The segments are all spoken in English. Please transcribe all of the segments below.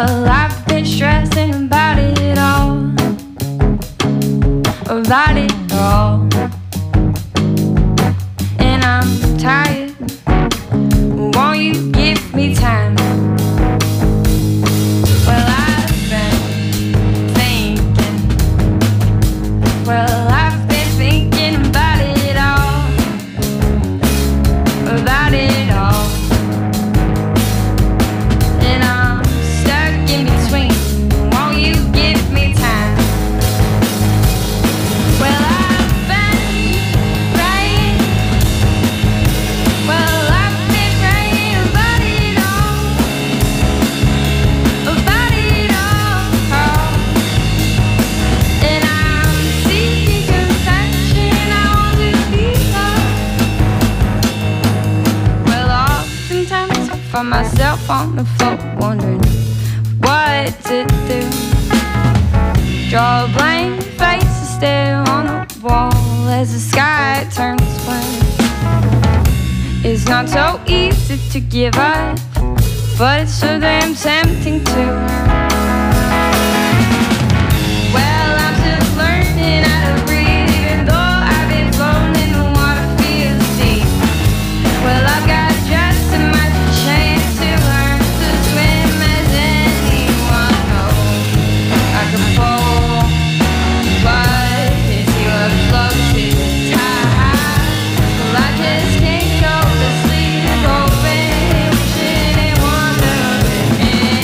Well, I've been stressing about it all, about it all, and I'm tired. Won't you give me time? Well, I've been thinking. Well, I've been thinking about it all, about it all, and I'm stuck in between. Won't you give me time? Well, I've been praying. Well, I've been praying about it all, about it all, and I'm seeking compassion. I want to be loved. Well, oftentimes I find myself on the floor wondering what to do. Draw a blank face and stare on the wall as the sky turns black. It's not so easy to give up, but it's so damn tempting to. Well, I'm still learning how to breathe, even though I've been floating in the water feels deep. Well, I've got just as much chance to learn to swim as anyone knows. I can fall, but it's your float to the tide. Well, I just can't go to sleep, hoping, wishing and wondering.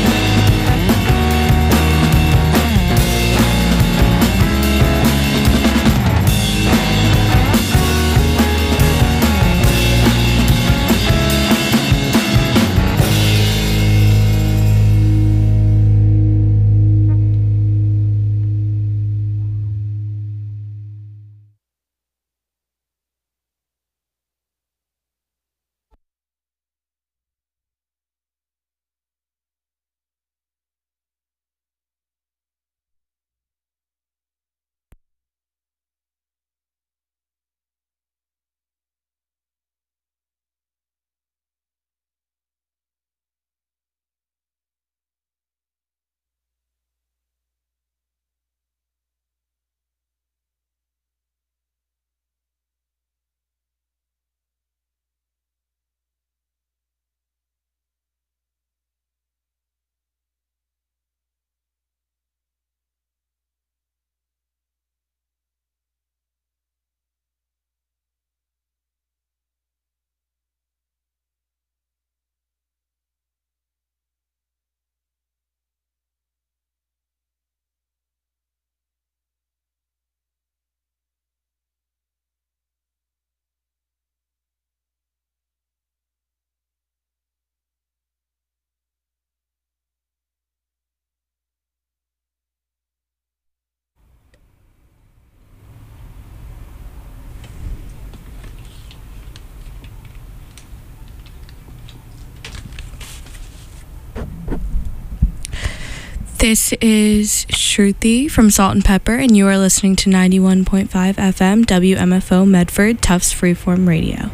This is Shruti from Salt and Pepper, and you are listening to 91.5 FM WMFO Medford Tufts Freeform Radio.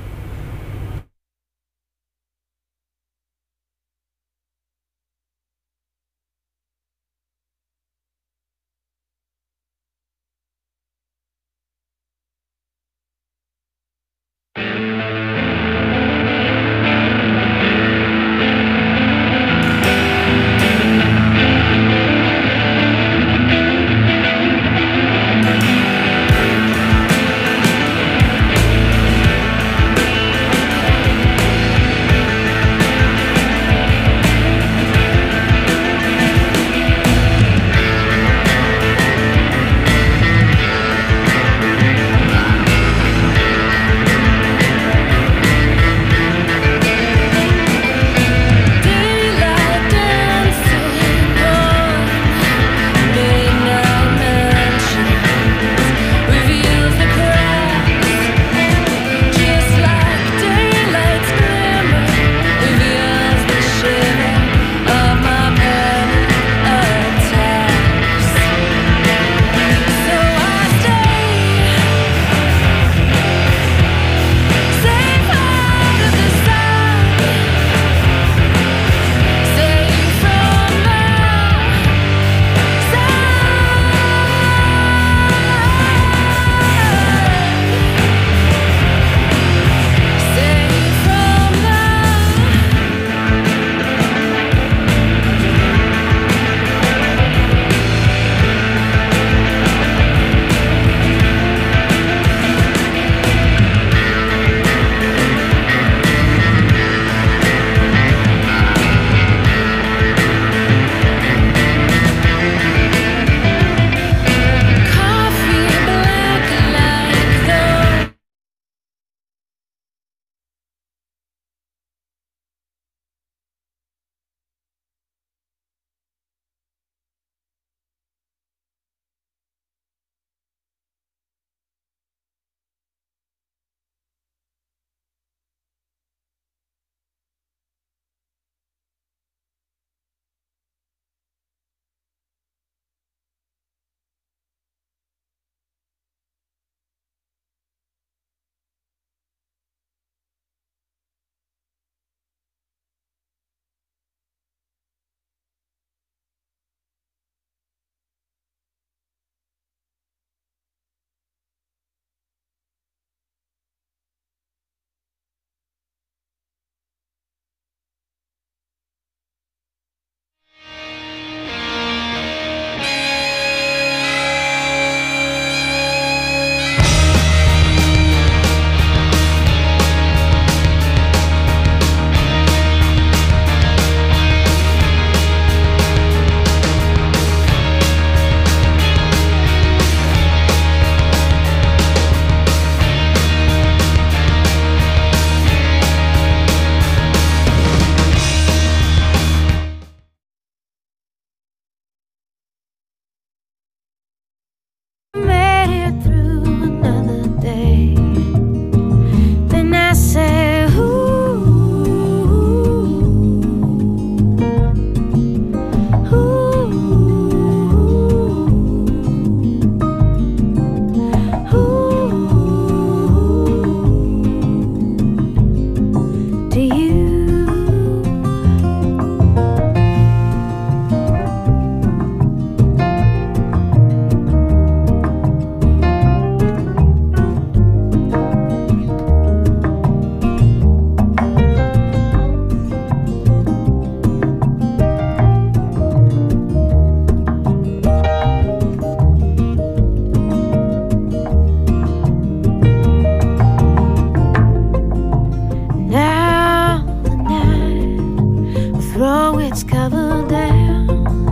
throw its cover down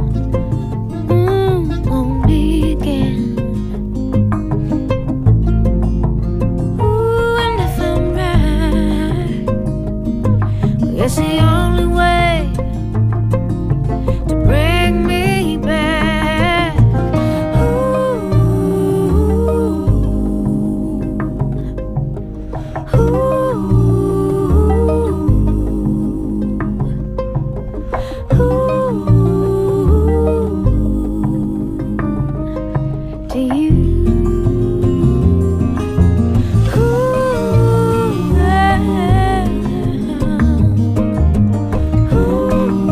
on me again. Ooh, and if I'm right, well, it's the only way to bring me back. Ooh, to you. Ooh,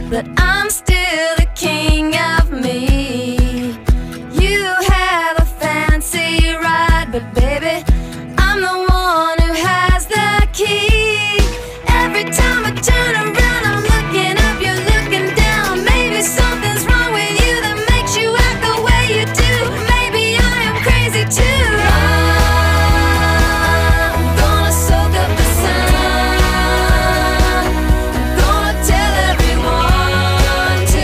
but I'm still the king of me. You have a fancy ride, but baby, I'm the one who has the key. Every time I turn around, I'm looking up, you're looking down. Maybe something's wrong with you that makes you act the way you do. Maybe I am crazy too. I'm gonna soak up the sun. I'm gonna tell everyone to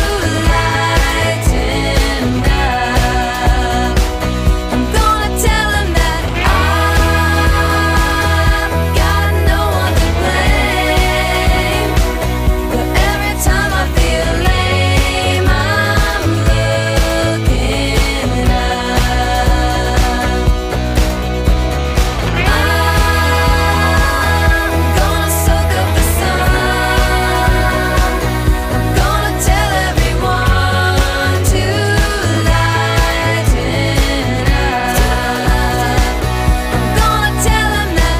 lighten up. I'm gonna tell them that I've got no one to blame. But every time I feel lame, I'm looking up. I'm gonna soak up the sun. I'm gonna tell everyone to lighten up. I'm gonna tell them that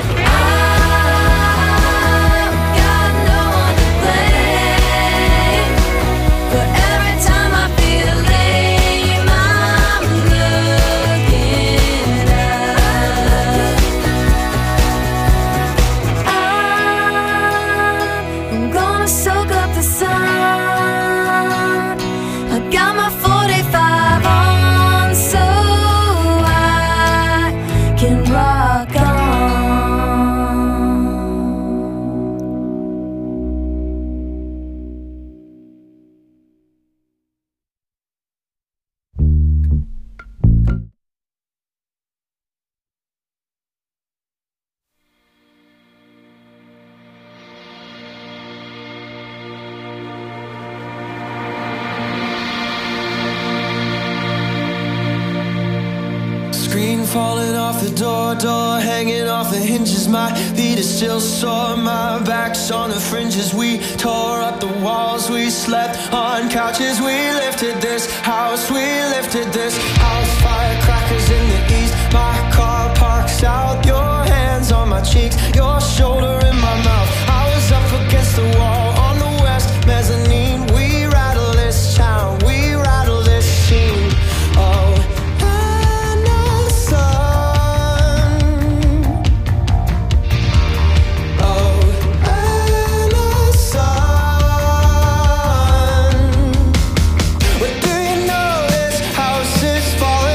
I've got no one to blame. But every time I feel lame, I'm looking up. I'm gonna soak up the sun. I got my 45 on so I can rock on. Screen falling off the door hanging off the hinges. My feet are still sore, my back's on the fringes. We tore up the walls, we slept on couches. We lifted this house, we lifted this house. Firecrackers in the east, my car parks out. Your hands on my cheeks, your shoulder in my mouth. I was up against the wall on the west mezzanine. We rattle this town, we rattle this scene. Oh, falling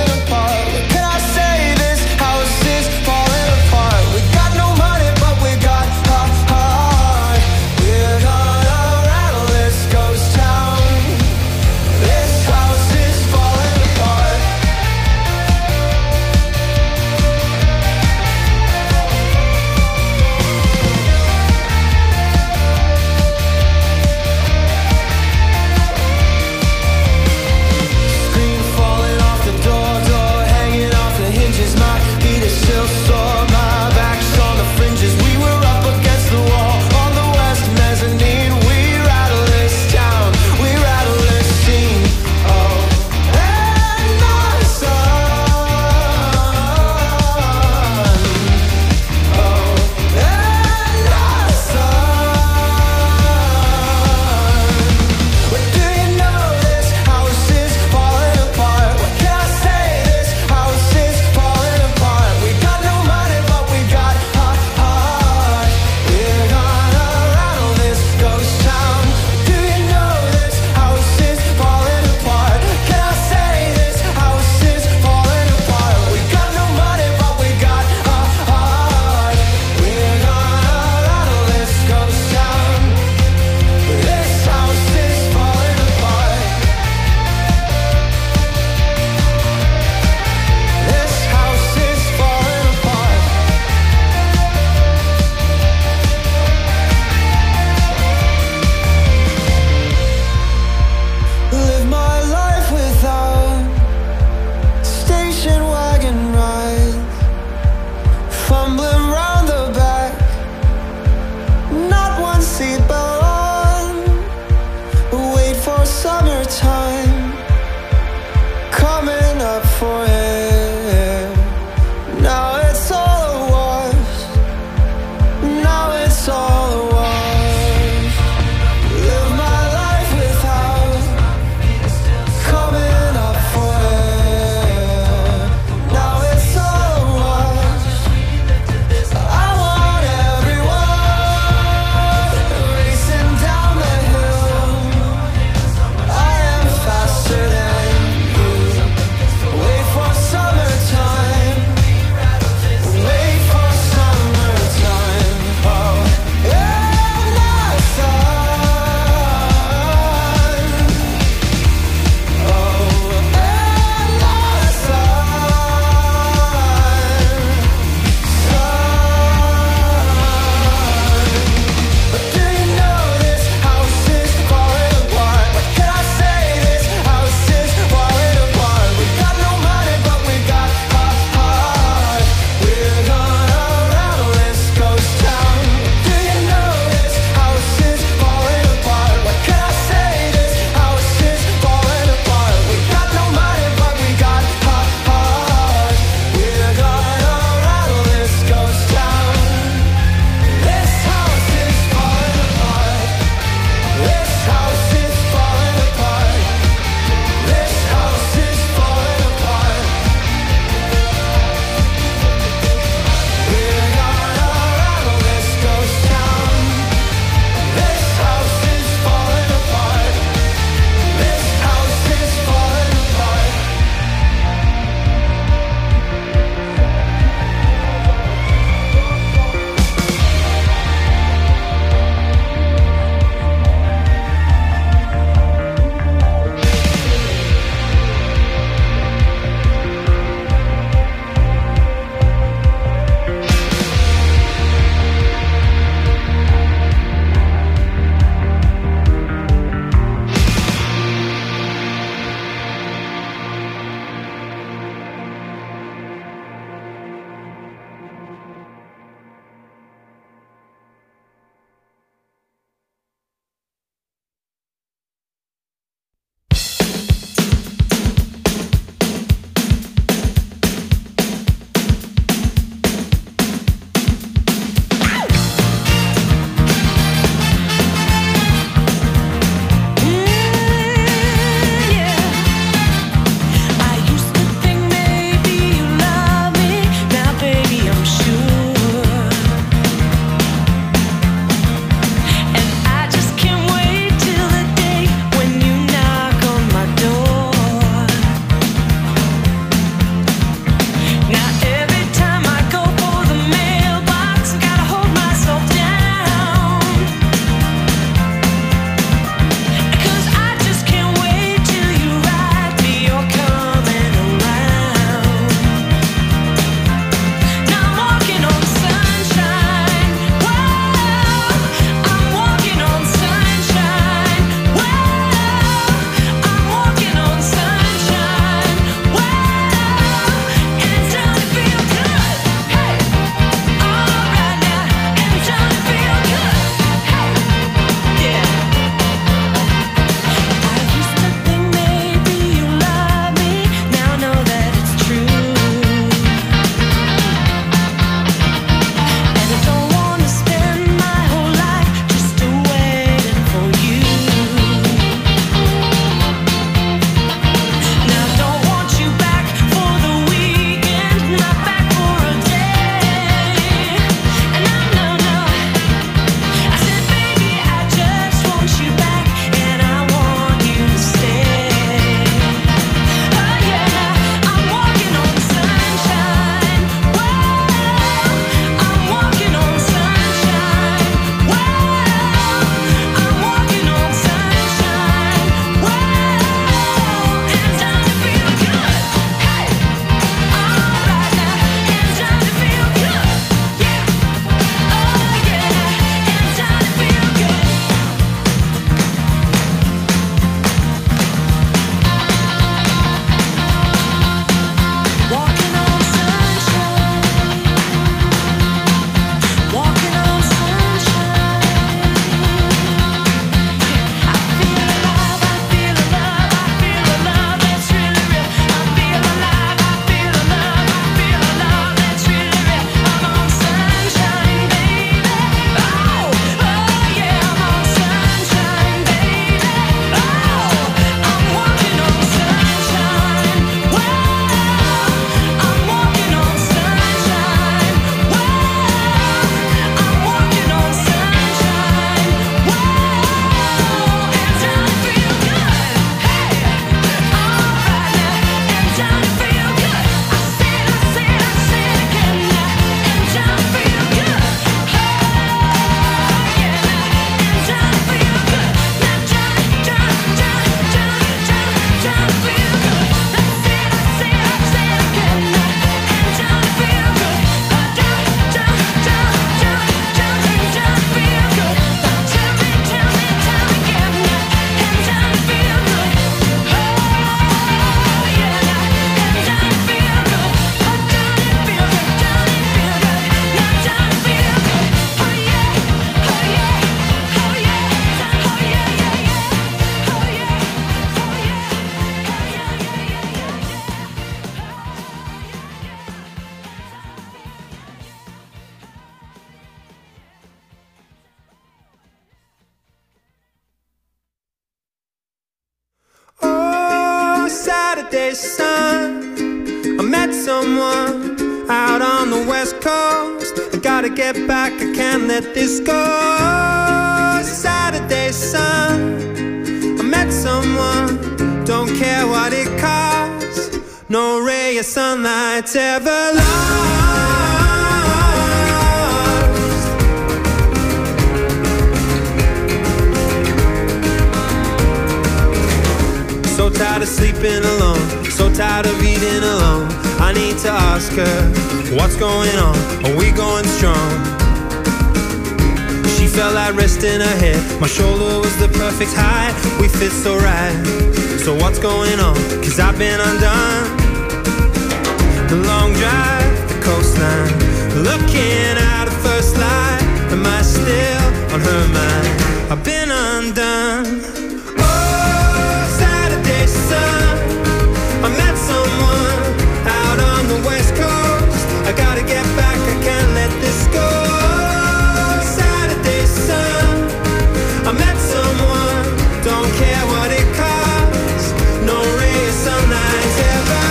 Saturday sun, I met someone out on the west coast. I gotta get back, I can't let this go. Saturday sun, I met someone, don't care what it costs. No ray of sunlight's ever lost. So tired of sleeping alone, so tired of eating alone. I need to ask her, what's going on? Are we going strong? She felt like resting her head. My shoulder was the perfect height. We fit so right. So what's going on? 'Cause I've been undone. The long drive, the coastline, looking at the first light. Am I still on her mind? I've been undone. Oh, Saturday sun, I met someone out on the west coast. I gotta get back, I can't let this go. Saturday sun, I met someone, don't care what it costs. No ray of sunlight's ever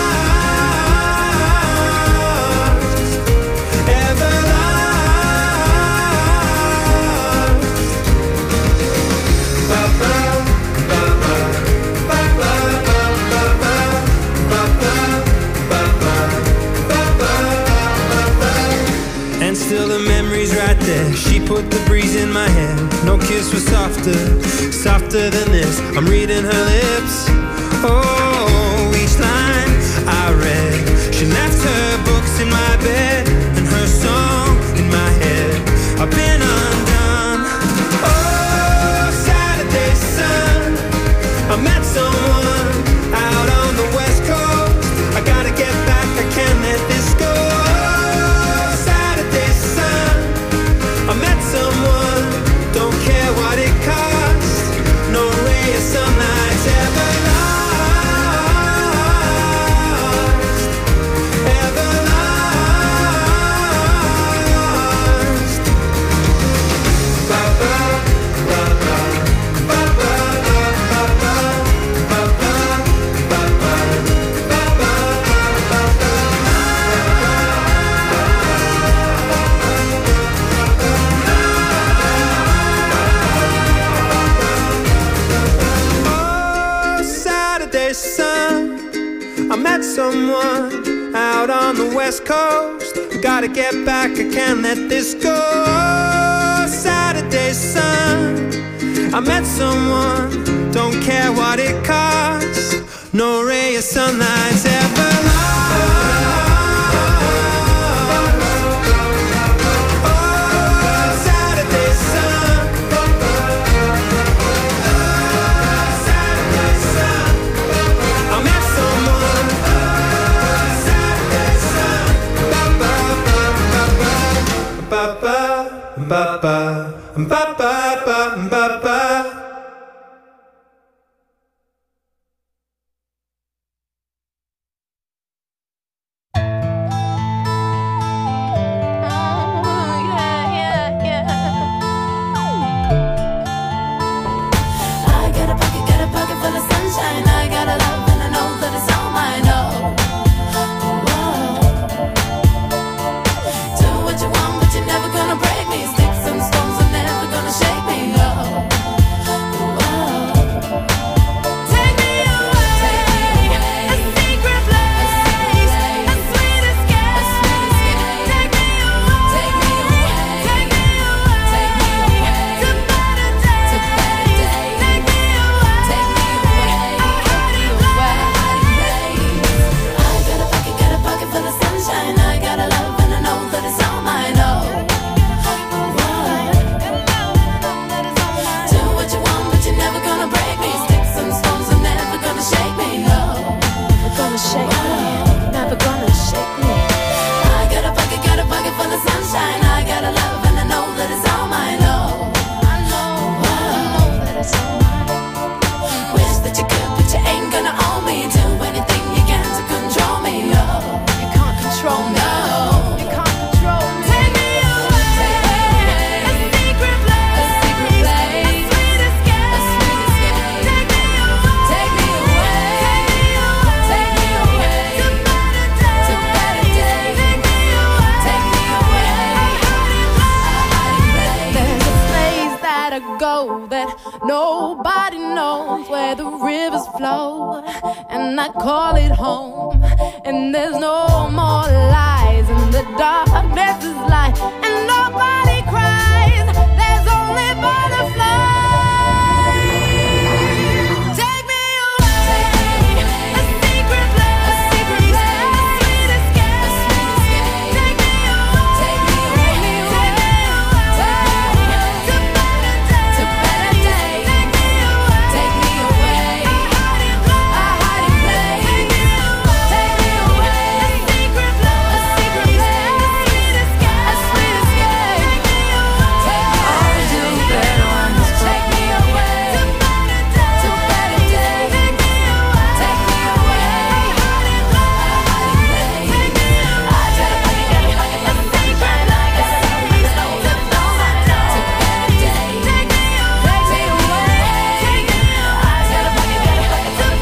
lost, ever lost. Ba-ba, ba-ba, ba-ba, ba-ba, ba-ba, ba-ba, ba-ba, ba-ba. And still the memory's right there. She put the breeze in my hair. No kiss was softer, softer than this. I'm reading her lips. Oh, each line I read. She left her books in my bed and her song in my head. I've been undone. Oh, Saturday sun, I met someone out on the west coast. I gotta get back, I can't let this go. Saturday sun, I met someone, don't care what it costs. No ray of sunlight's ever lost, ever lost. Ba-ba, ba-ba, ba-ba, ba-ba, ba-ba, ba-ba, ba-ba, Oh, Saturday sun, I met someone out on the west coast. Gotta get back, I can't let this go. Saturday sun, I met someone, don't care what it costs. No ray of sunlight's ever lost. Oh, Saturday sun, Saturday sun, I met someone. Saturday sun, ba-ba, ba-ba, ba-ba, ba-ba, ba-ba, ba-ba. Everybody knows where the rivers flow, and I call it home. And there's no more lies, and the darkness is light, and nobody cries. There's only butterflies. Take me away, a secret place, a sweet escape. Take me away, to better days. Take me away, a hiding place. Take me away, a secret place, a sweet escape. Always do better when it's take me away to better days. Take me away, a hiding place. I tell the funny, got a secret like a secret to better days. Take me away. I tell the funny, got a secret to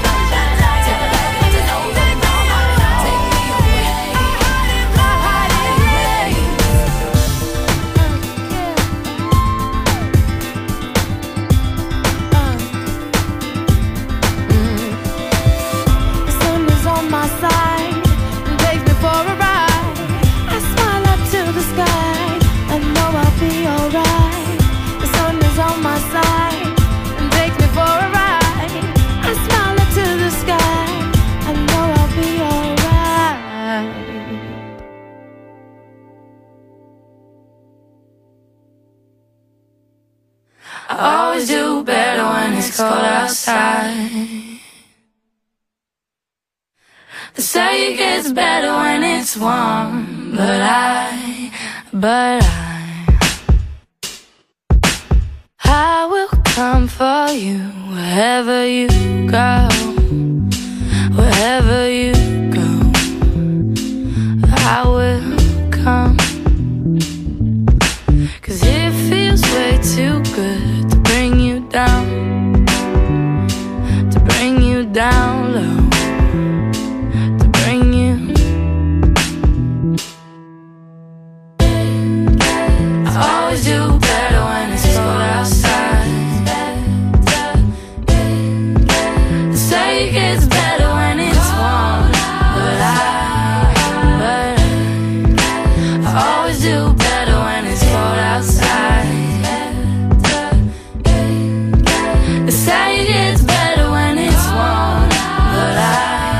The sun is on my side and takes me for a ride. I smile up to the sky, I know I'll be alright. The sun is on my side and takes me for a ride. I smile up to the sky, I know I'll be alright. I always do better when it's cold outside. They say it gets better when it's warm, but I will come for you wherever you go, wherever you go. I will come, 'cause it feels way too good to bring you down, to bring you down low, to bring you. I always do better when it's cold outside. They say it gets better when it's warm, but I always do better when it's cold outside. They say it gets better when it's warm, but I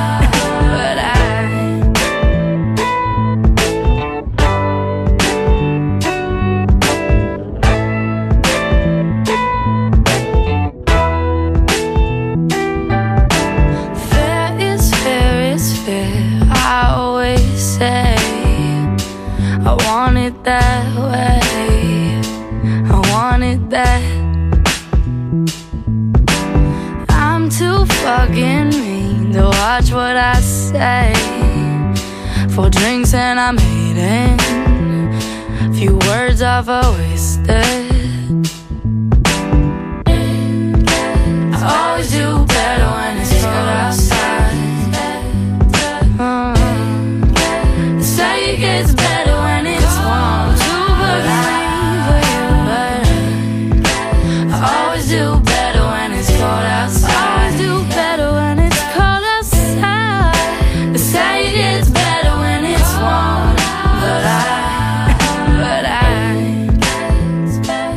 fair is fair, I always say. I want it that way, I want it that. I'm too fucking mean to watch what I say. 4 drinks and I'm hating, few words I've wasted. I always do better when it's cold outside. They say it gets better when it's warm, too, but I always do better when it's cold outside. I always do better when it's cold outside. They say it gets better when it's warm, but I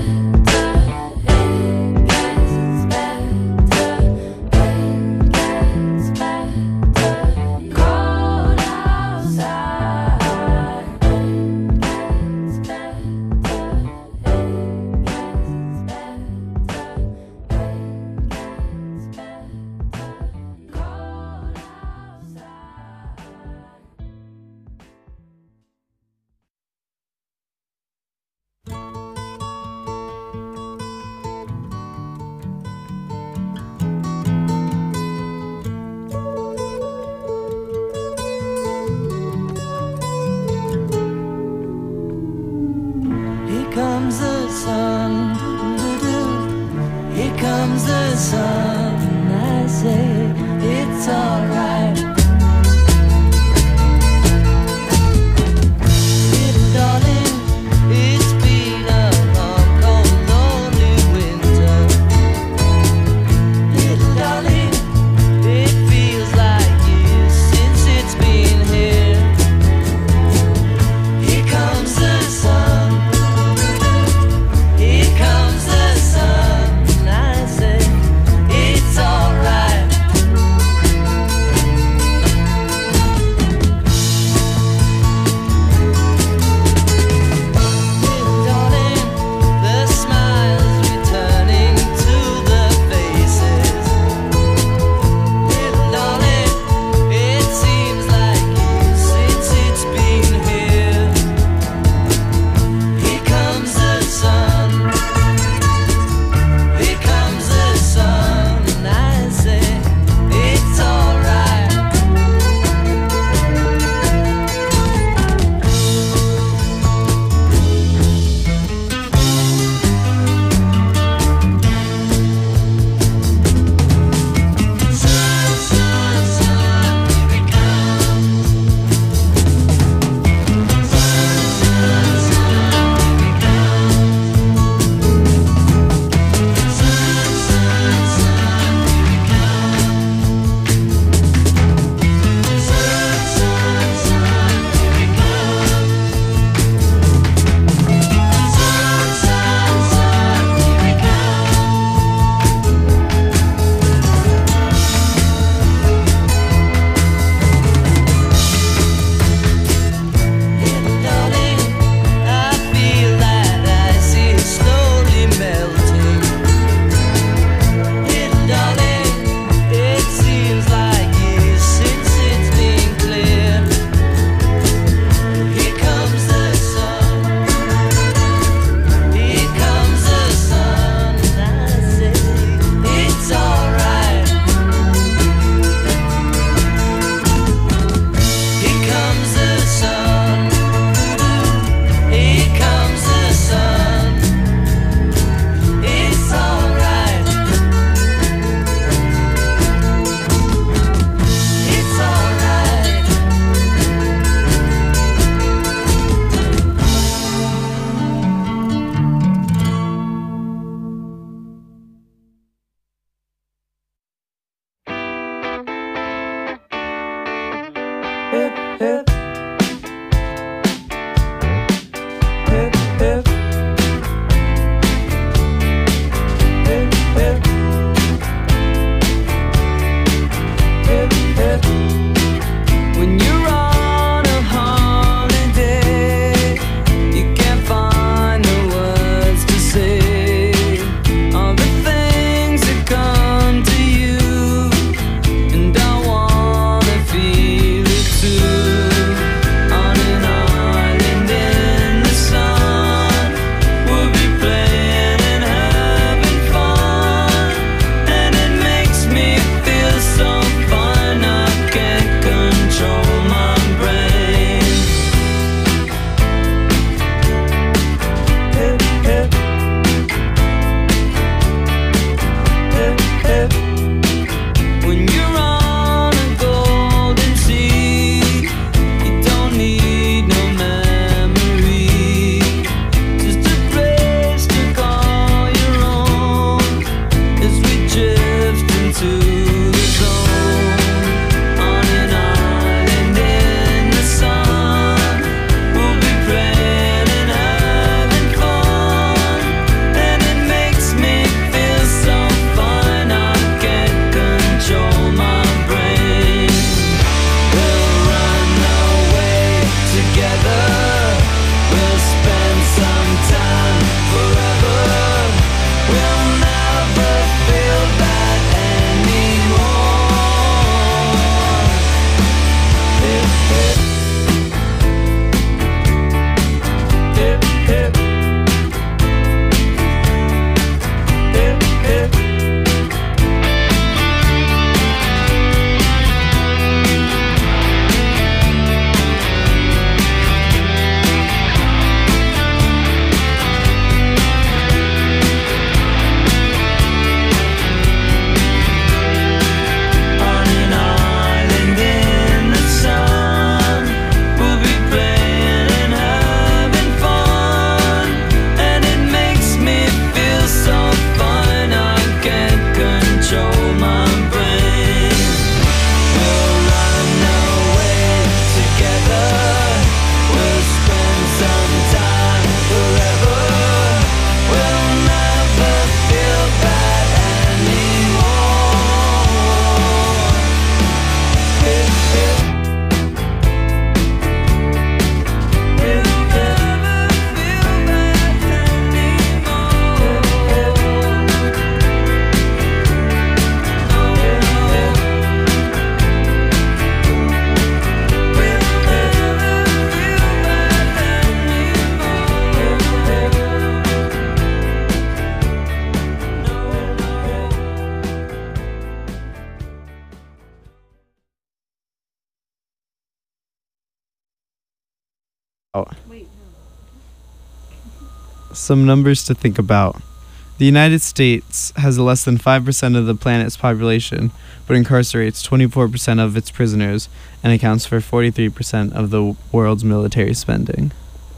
Some numbers to think about. The United States has less than 5% of the planet's population, but incarcerates 24% of its prisoners and accounts for 43% of the world's military spending.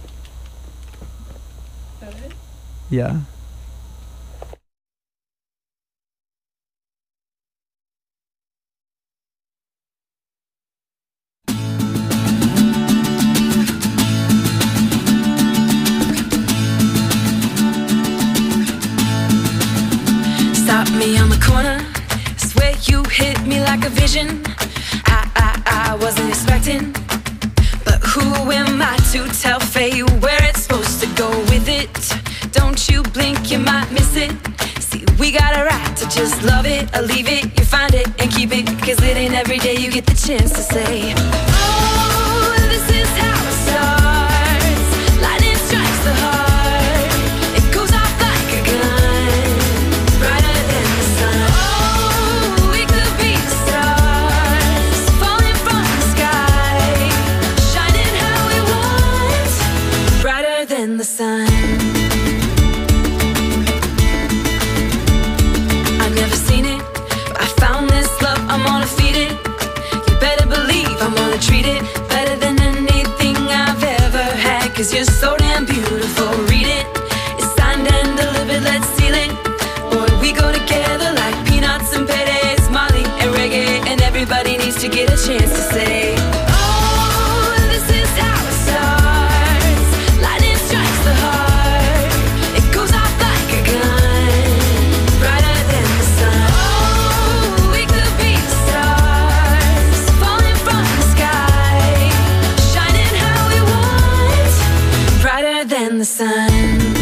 Yeah. Stop me on the corner, swear you hit me like a vision. I wasn't expecting, but who am I to tell fate where it's supposed to go with it? Don't you blink, you might miss it. See, we got a right to just love it or leave it. You find it and keep it, cause it ain't every day you get the chance to say, oh, this is how it starts. Lightning strikes the heart, it goes off like a gun, brighter than the sun. Oh, we could be the stars, falling from the sky, shining how we want, brighter than the sun. I've never seen it, but I found this love, I'm gonna feed it. You better believe I'm gonna treat it better than anything I've ever had, cause you're so damn beautiful, read it. It's signed and delivered, let's seal it. Boy, we go together like peanuts and paydays, Molly and reggae, and everybody needs to get a chance to say, oh, this is how it starts. Lightning strikes the heart, it goes off like a gun, brighter than the sun. Oh, we could be the stars, falling from the sky, shining how we want, brighter than the sun.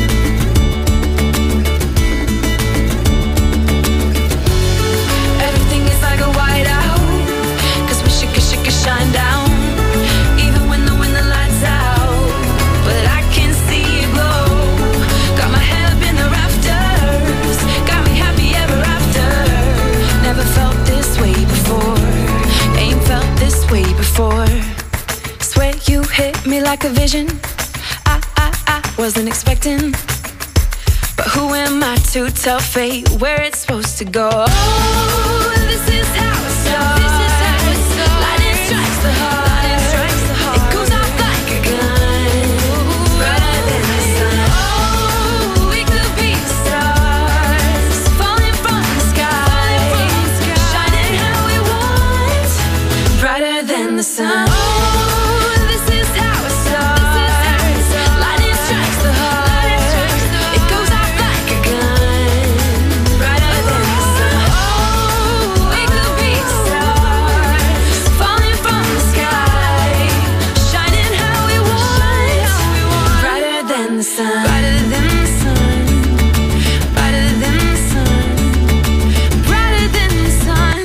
Everything is like a whiteout, cause we should shine down, even when the lights out. But I can see it glow, got my head up in the rafters, got me happy ever after. Never felt this way before, ain't felt this way before. Swear you hit me like a vision, I wasn't expecting, but who am I to tell fate where it's supposed to go? Oh, this is how it starts. Lightning strikes the heart, it goes off like a gun, brighter than the sun. Oh, we could be the stars, falling from the sky, shining how we want, brighter than the sun. Oh, this is how it starts. Lightning strikes the heart, it goes off like a gun, brighter than the sun. Oh, we could be the stars, falling from the sky, shining how we want, brighter than the sun. Brighter than the sun, brighter than the sun, brighter than the sun.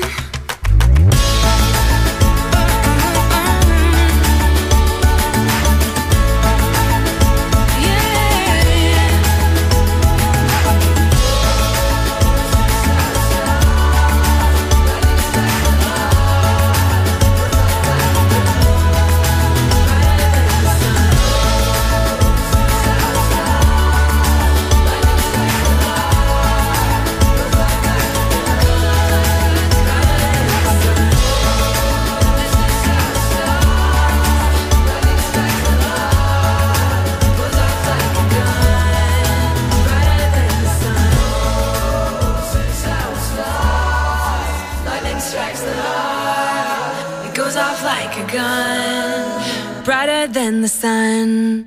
Lightning strikes the heart, it goes off like a gun, brighter than the sun.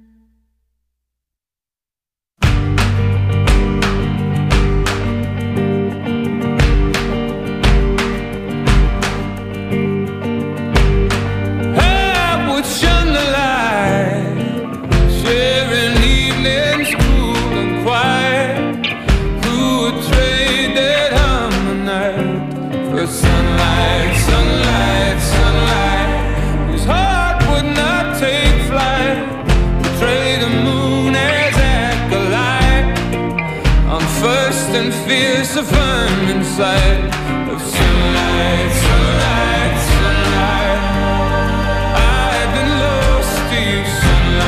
I would shun the light, sharing evenings cool and quiet. Who would trade that harmony for sunlight, sunlight, sunlight? Whose heart would not take flight? Trade the moon as acolyte on first and fierce affirming sight of sunlight, sunlight, sunlight. I've been lost to you, sunlight.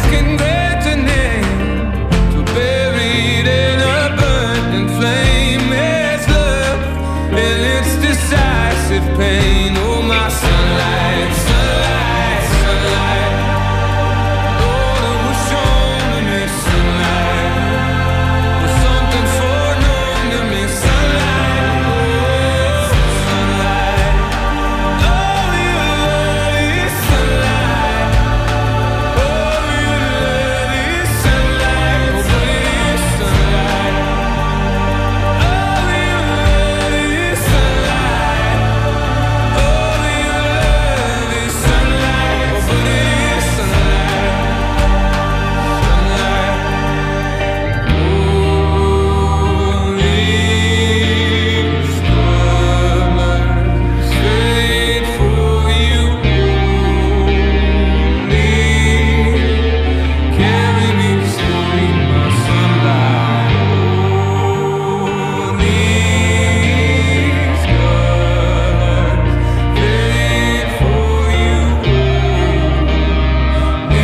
can grant a name to buried in a burning flame. There's love in its decisive pain. Oh, my sunlight, sunlight, sunlight. All that was shown to me, sunlight, was something foreknown to me, sunlight. Oh, sunlight. Oh, your love is sunlight. Oh, your love is sunlight. Oh, but it is sunlight. Oh, your love is sunlight. Oh, your love is sunlight. Oh, but it is sunlight. Sunlight. Oh, these colors fade for you only. Carry me slowly, my sunlight. Oh, these colors fade for you only.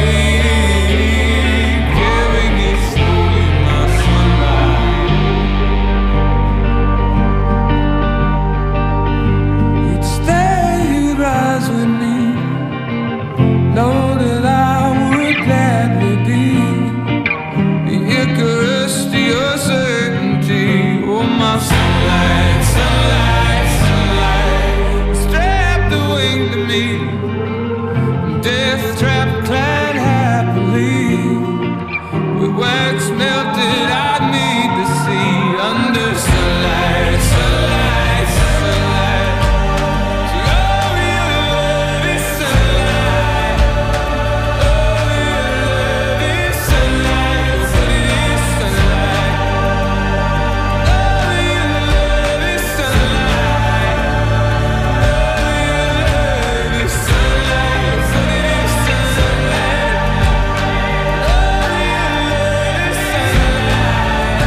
Carry me slowly, my sunlight. Each day you'd rise with me, know that I would gladly be the Icarus to your certainty. Oh, my sunlight, sunlight, sunlight. Strap the wing to me, death trap clad happily. With wax melted, I'd need to see under sunlight, sunlight, sunlight. See, oh, your love is sunlight. Oh, your love is sunlight. But it is sunlight. Oh, your love is sunlight. Oh, your love is sunlight. But it is sunlight. Oh, your love is sunlight.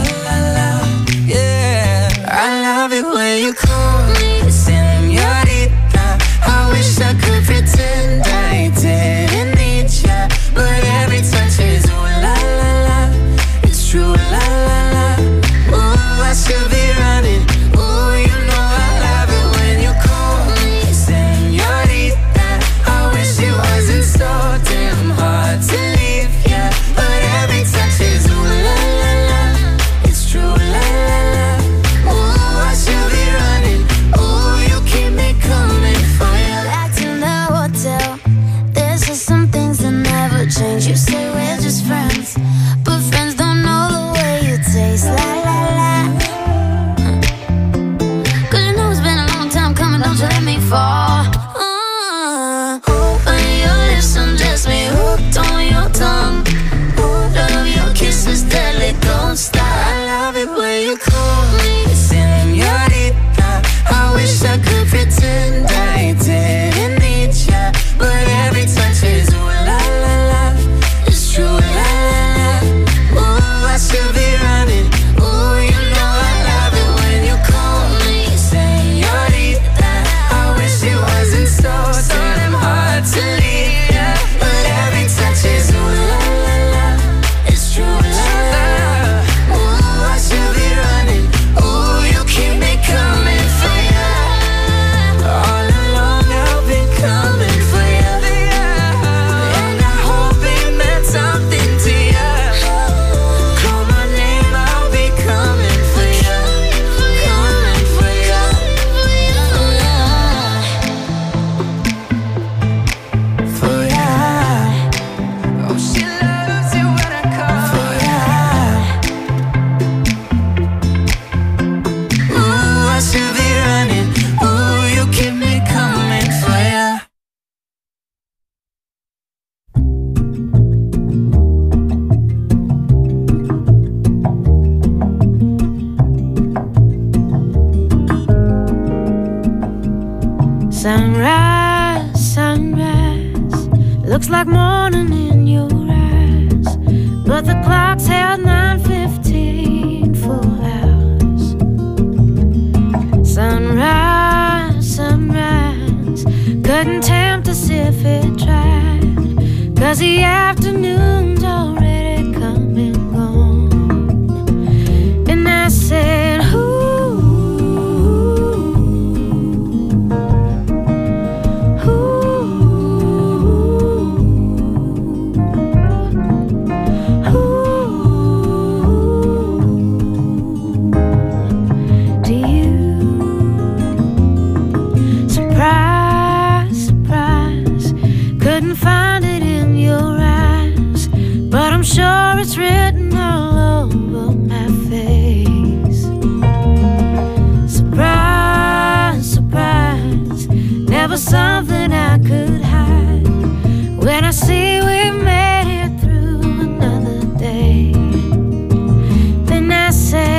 you call me señorita. Sunrise, sunrise, looks like morning in your eyes, but the clock's held 9:15 full hours. Sunrise, sunrise, couldn't tempt us if it tried, 'cause the afternoon's already come and gone. And I said, I'm sure it's written all over my face. Surprise, surprise, never something I could hide. When I see we made it through another day, then I say,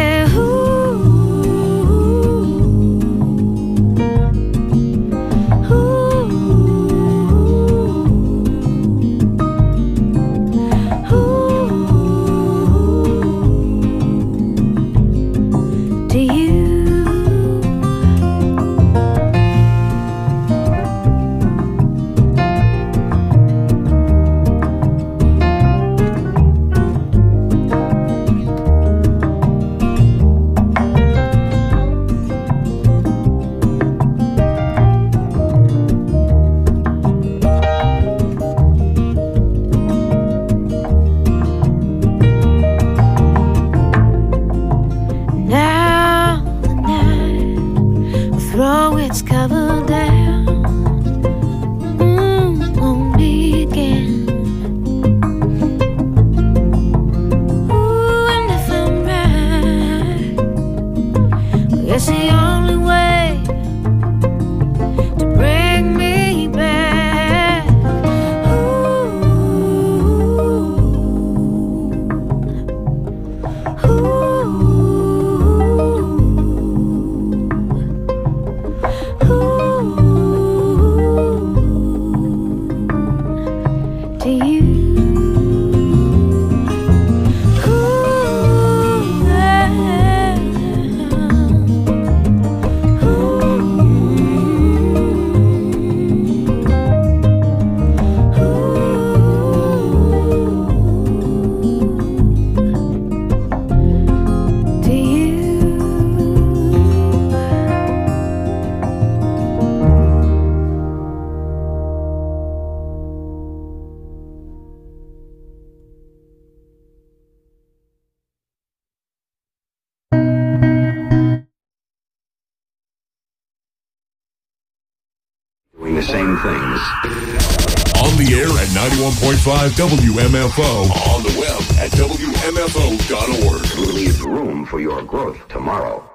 the same things. On the air at 91.5 WMFO. On the web at WMFO.org. Leave room for your growth tomorrow.